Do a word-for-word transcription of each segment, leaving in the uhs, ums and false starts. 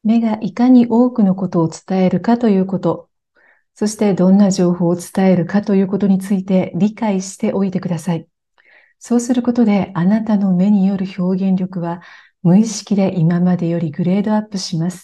目がいかに多くのことを伝えるかということ、そしてどんな情報を伝えるかということについて理解しておいてください。そうすることで、あなたの目による表現力は無意識で今までよりグレードアップします。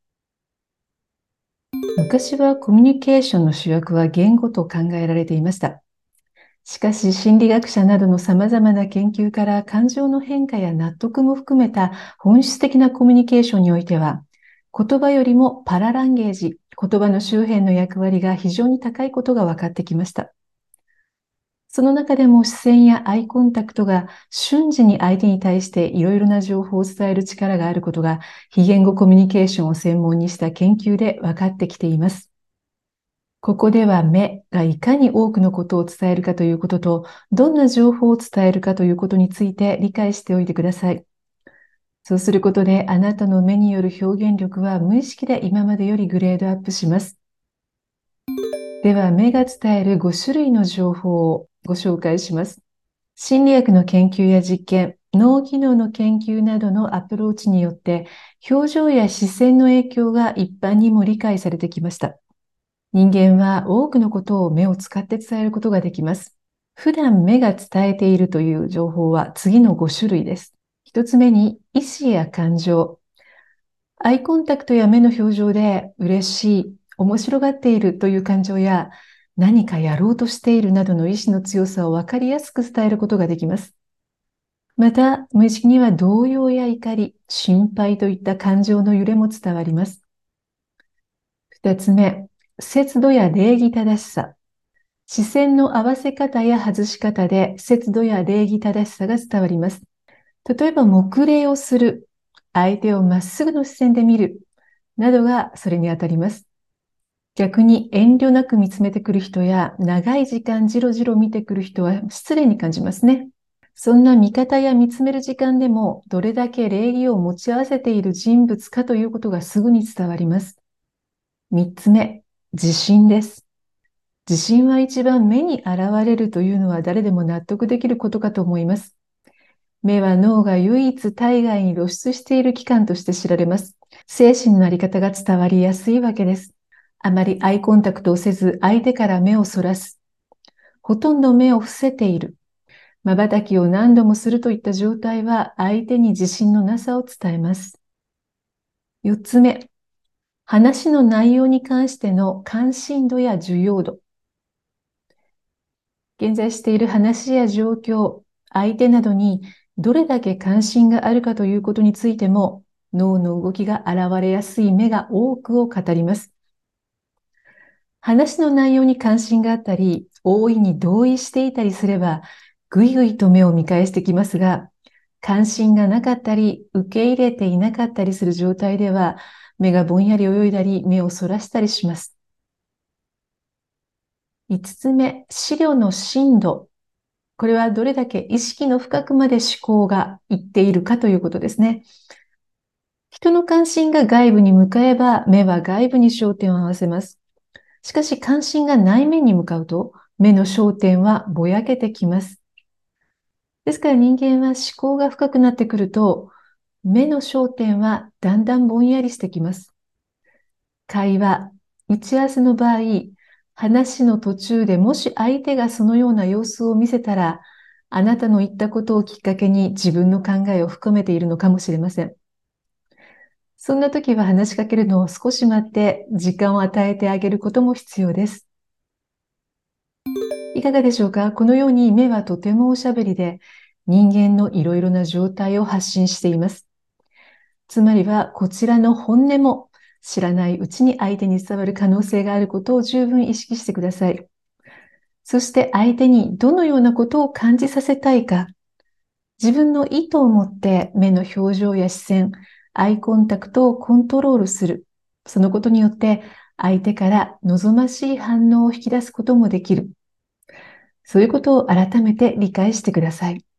昔はコミュニケーションの主役は言語と考えられていました。しかし、心理学者などの様々な研究から感情の変化や納得も含めた本質的なコミュニケーションにおいては、言葉よりもパラランゲージ、言葉の周辺の役割が非常に高いことが分かってきました。その中でも視線やアイコンタクトが瞬時に相手に対していろいろな情報を伝える力があることが、非言語コミュニケーションを専門にした研究で分かってきています。ここでは目がいかに多くのことを伝えるかということと、どんな情報を伝えるかということについて理解しておいてください。そうすることで、あなたの目による表現力は無意識で今までよりグレードアップします。では、目が伝えるご種類の情報をご紹介します。心理学の研究や実験、脳機能の研究などのアプローチによって、表情や視線の影響が一般にも理解されてきました。人間は多くのことを目を使って伝えることができます。普段目が伝えているという情報は次のご種類です。一つ目に、意思や感情。アイコンタクトや目の表情で嬉しい、面白がっているという感情や、何かやろうとしているなどの意志の強さを分かりやすく伝えることができます。また、無意識には動揺や怒り、心配といった感情の揺れも伝わります。二つ目、節度や礼儀正しさ。視線の合わせ方や外し方で節度や礼儀正しさが伝わります。例えば、黙礼をする、相手をまっすぐの視線で見る、などがそれにあたります。逆に遠慮なく見つめてくる人や、長い時間じろじろ見てくる人は失礼に感じますね。そんな見方や見つめる時間でも、どれだけ礼儀を持ち合わせている人物かということがすぐに伝わります。三つ目、自信です。自信は一番目に現れるというのは誰でも納得できることかと思います。目は脳が唯一体外に露出している器官として知られます。精神のあり方が伝わりやすいわけです。あまりアイコンタクトをせず相手から目をそらす。ほとんど目を伏せている。瞬きを何度もするといった状態は相手に自信のなさを伝えます。四つ目、話の内容に関しての関心度や重要度。現在している話や状況、相手などにどれだけ関心があるかということについても、脳の動きが現れやすい目が多くを語ります。話の内容に関心があったり、大いに同意していたりすれば、ぐいぐいと目を見返してきますが、関心がなかったり、受け入れていなかったりする状態では、目がぼんやり泳いだり、目をそらしたりします。五つ目、資料の深度。これはどれだけ意識の深くまで思考がいっているかということですね。人の関心が外部に向かえば、目は外部に焦点を合わせます。しかし関心が内面に向かうと、目の焦点はぼやけてきます。ですから人間は思考が深くなってくると、目の焦点はだんだんぼんやりしてきます。会話、打ち合わせの場合、話の途中でもし相手がそのような様子を見せたら、あなたの言ったことをきっかけに自分の考えを深めているのかもしれません。そんな時は話しかけるのを少し待って時間を与えてあげることも必要です。いかがでしょうか？このように目はとてもおしゃべりで、人間のいろいろな状態を発信しています。つまりは、こちらの本音も知らないうちに相手に伝わる可能性があることを十分意識してください。そして相手にどのようなことを感じさせたいか、自分の意図を持って目の表情や視線、アイコンタクトをコントロールする。そのことによって相手から望ましい反応を引き出すこともできる。そういうことを改めて理解してください。